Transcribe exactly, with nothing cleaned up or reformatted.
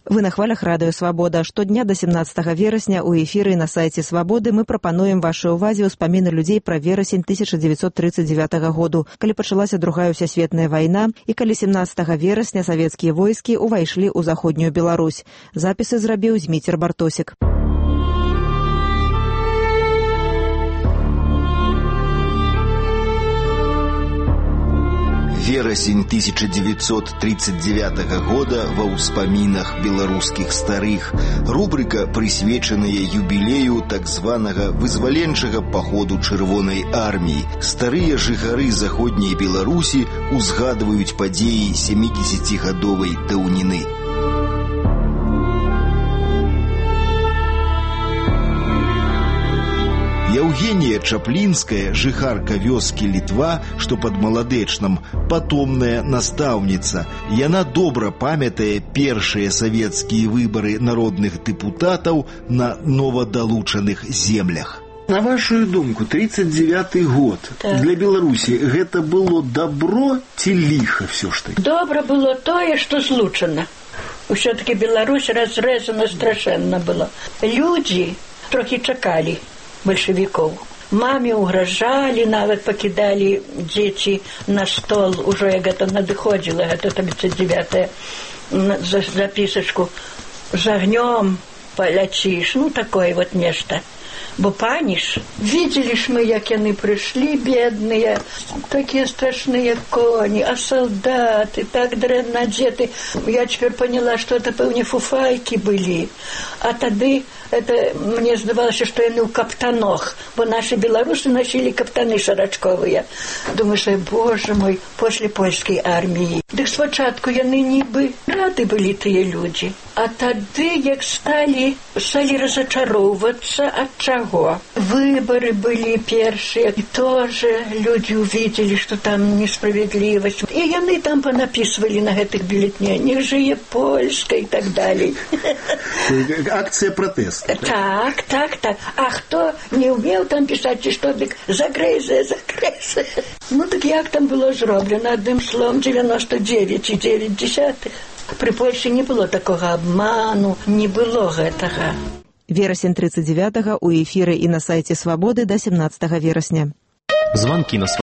Вы на хвалях радыё «Свабода». Штодня да семнаццатага верасня ў эфіры на сайце «Свабоды» мы прапануем вашай увазе ўспаміны людзей пра верасень тысяча дзевяцьсот тридцать девятага году, калі пачалася другая ўсесветная вайна і калі семнаццатага верасня савецкія войскі ўвайшлі ў заходнюю Беларусь. Запісы зрабіў Зміцер Бартосік. Верасень тысяча девятьсот тридцать девятого года ва ўспамінах беларускіх старых. Рубрика, прысвечаная юбілею так званага вызваленчага паходу Чырвонай арміі. Старыя жыхары заходняй Беларусі узгадваюць падзеі сямідзесяцігадовай даўніны. Яўгенія Чаплінская, жыхарка вёскі Літва, што пад Маладэчнам, патомная настаўніца. Яна добра памятае першыя савецкія выбары народных дэпутатаў на новадалучаных землях. На вашу думку, тридцать девятый год так. Для Беларусі гэта было добро ці ліха всё ж таки? Добра было тое, што злучана. Усё-таки Беларусь разрэзана страшэнна была. Людзі трохі чакалі большевиков. Маме угрожали, нават покидали дети на стол. Уже это надыходило, это тридцать девятое, за записочку. С огнем полетишь, ну такое вот нечто. Бо паніш, видели ж мы, як яны пришли, бедные, такие страшные кони, а солдаты так дрэнна одеты. Я теперь поняла, что это, пэўне, фуфайки были. А тады это мне здавалося, что яны ў каптанах, бо наши белорусы носили каптаны шарачковые. Думаешь, боже мой, после польской армии. Дык спачатку яны нібы рады были тыя люди. А тады, як стали, стали разочаровываться, от чего? Выборы были первые, и тоже люди увидели, что там несправедливость. И яны там понаписывали на этих бюллетнях, не жие польска и так далее. Акция протеста. Так, так, так. А кто не умел там писать, и что, так загрейзе, загрейзе. Ну так як там было зроблено, одним словом, девяносто девять и девять десятых. При Польше не было такого обману, не было гэтага. Верасень тридцать девятого у эфіры і на сайце «Свабоды» да семнаццатага верасня. Звонки на